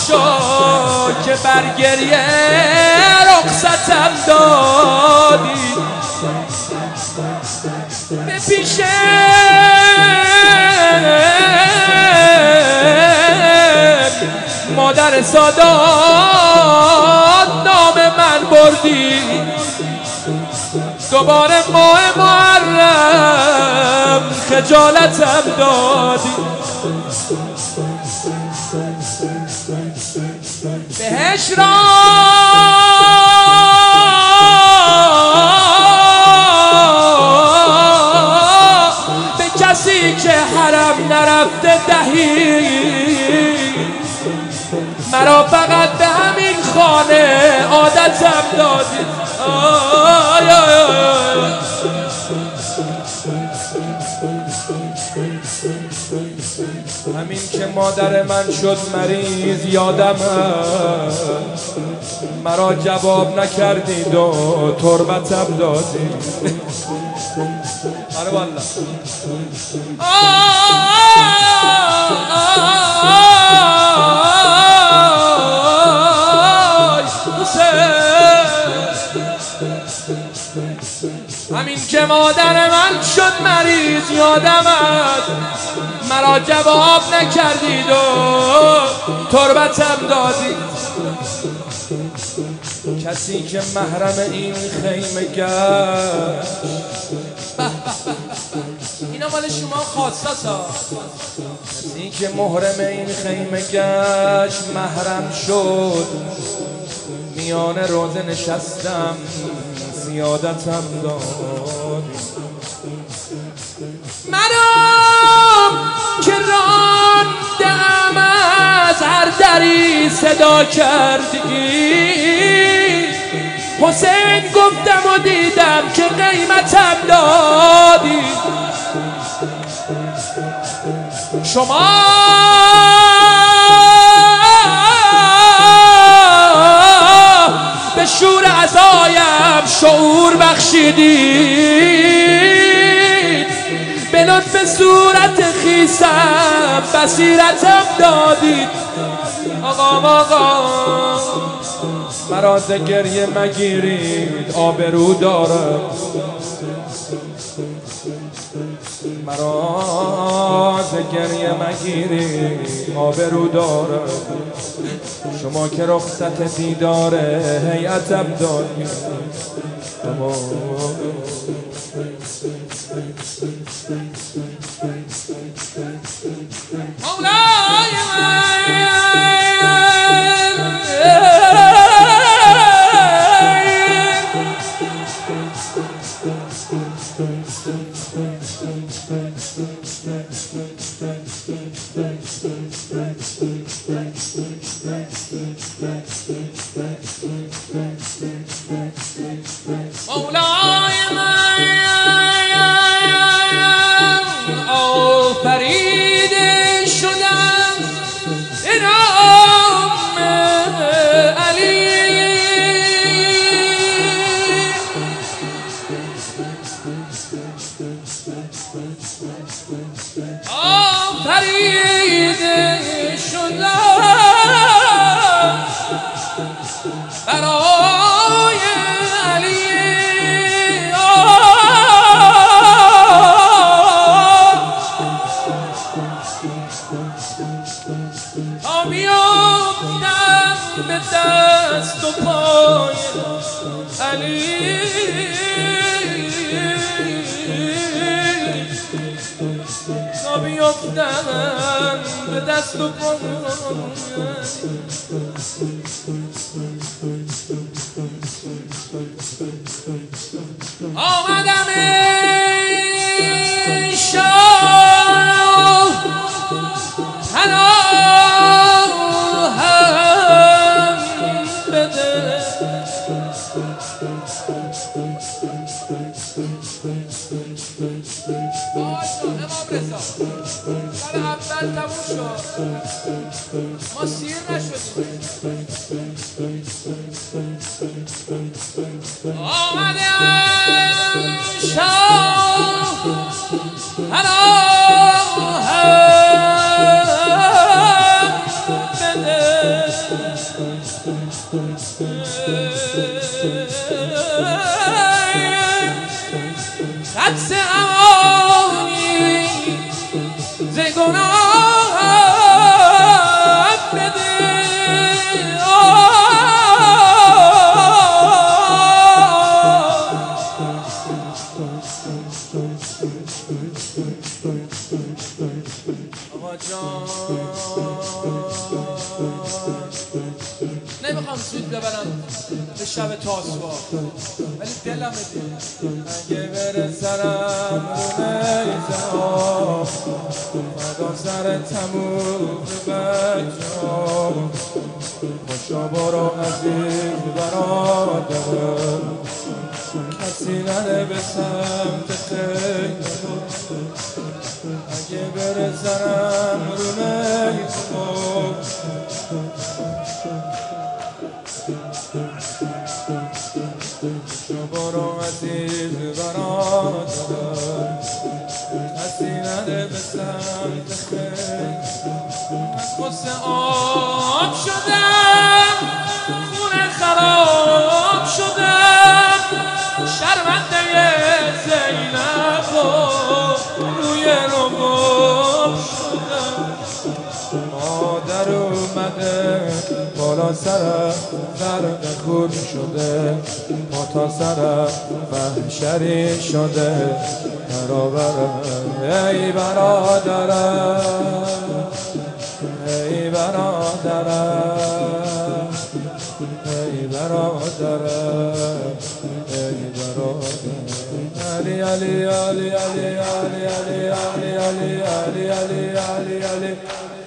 شو که بر گریه رخصتم دادی، به پیش مادر سادات نام من بردی، دوباره ماه محرم خجالتم دادی، بهش را به کسی که حرم نرفته دهی، مرا فقط به همین خانه عادتم دادی. همین که مادر من شد مریض یادم هست، مرا جواب نکردید و تربتم دادی. آره والله. همین که مادر من شد مریض یادم است، مرا جواب نکردید و تربتم دادید. کسی که محرم این خیمه گشت، اینا مال شما خاصه ها. کسی که محرم این خیمه گشت محرم شد، میان روزه نشستم زیادتم داد. منم که راندم از هر دری صدا کردی، حسین گفتم و دیدم که قیمتم دادی. شما به شور عزایم شعور بخشیدید، به لطف صورت خیسم بصیرتم دادید. آقا مرا ز گریه مگیرید، آبرو دارم. مرا ز گریه مگیرید، آبرو دارم. شما که رخصت دیدار هیئتم دادید. مولای آفرید شدم انام علی، آفرید شدم برای علی. بیافتم به دست و پای علی، بیافتم به دست و پای آمدم شاه پناهم بده. امام رضا سال اول تموم شد، ما سیر نشدیم. آمدم شاه پناهم بده. حدس امانی ز گناه بده آقا جان نمیخوام سود ببرم به شب تاسوعا ولی دلم بده اگه بره سرم رو نیزه ها فدا سر تموم بچه ها خوشا برو عزیز برادرم کسی نره به سمت خیلی اگه بره سرم رو نیزه ها برو عزیز برادرم کسی نده به سمت خیلی از غصه آب شدم خونه خراب شدم شرمنده زینب روی رباب شدم مادر اومده بالا سرم زرد خون شده ما تا سرم محشری شده برابرم ای برادرم ای برادرم ای برادرم ای برادرم علی علی علی علی علی علی علی علی علی علی علی علی